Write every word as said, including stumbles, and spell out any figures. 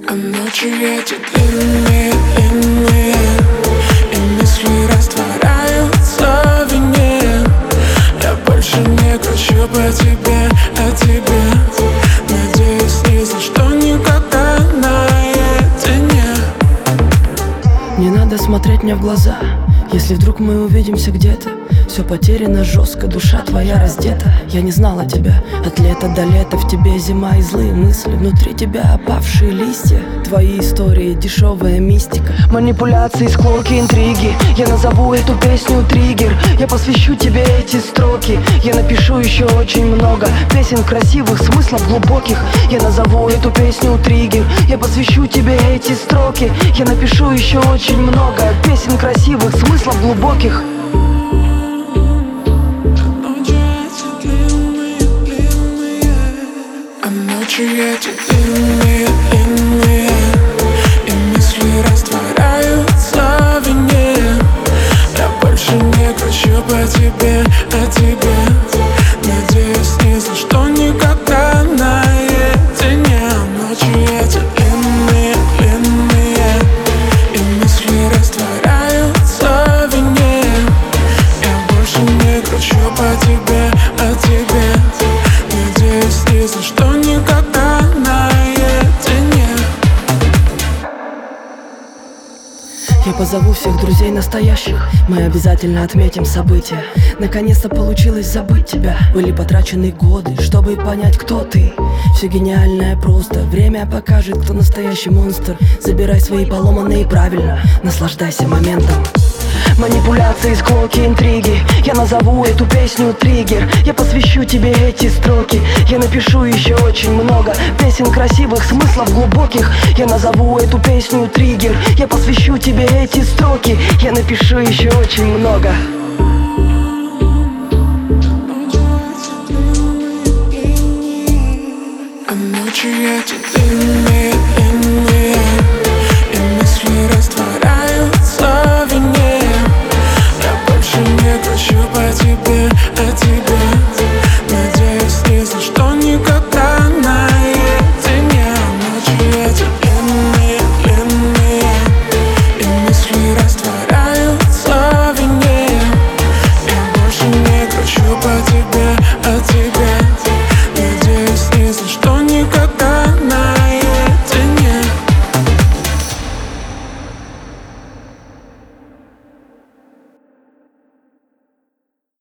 А ночи эти длинные, длинные, и мысли растворяются в вине. Я больше не кручу по тебе, о тебе. Надеюсь, ни за что никогда наедине. Не надо смотреть мне в глаза, если вдруг мы увидимся где-то. Все потеряно жестко, душа твоя раздета. Я не знала тебя от лета до лета. В тебе зима и злые мысли, внутри тебя опавшие листья. Твои истории, дешевая мистика, манипуляции, склоки, интриги. Я назову эту песню триггер. Я посвящу тебе эти строки. Я напишу еще очень много песен красивых, смыслов глубоких. Я назову эту песню триггер. Я посвящу тебе эти строки. Я напишу еще очень много песен красивых, смыслов глубоких. Ночи эти длинные, длинные, и мысли растворяются в вине. Я больше не кручу по тебе, о тебе. Надеюсь, ни за что никогда наедине. Ночи эти длинные, длинные, и мысли растворяются в вине. Я больше не кручу по тебе, о тебе. Надеюсь, ни за что никогда наедине. Я позову всех друзей настоящих. Мы обязательно отметим события. Наконец-то получилось забыть тебя. Были потрачены годы, чтобы понять, кто ты. Все гениальное просто. Время покажет, кто настоящий монстр. Забирай свои поломанные правильно. Наслаждайся моментом. Манипуляции, склоки, интриги. Я назову эту песню триггер. Я посвящу тебе эти строки. Я напишу еще очень много песен красивых, смыслов глубоких. Я назову эту песню триггер. Я посвящу тебе эти строки. Я напишу еще очень много. А ночи эти длинные, длинные, и мысли растворяются в вине. Я больше не кручу по тебе, о тебе. Надеюсь, ни за что никогда наедине. Ночи эти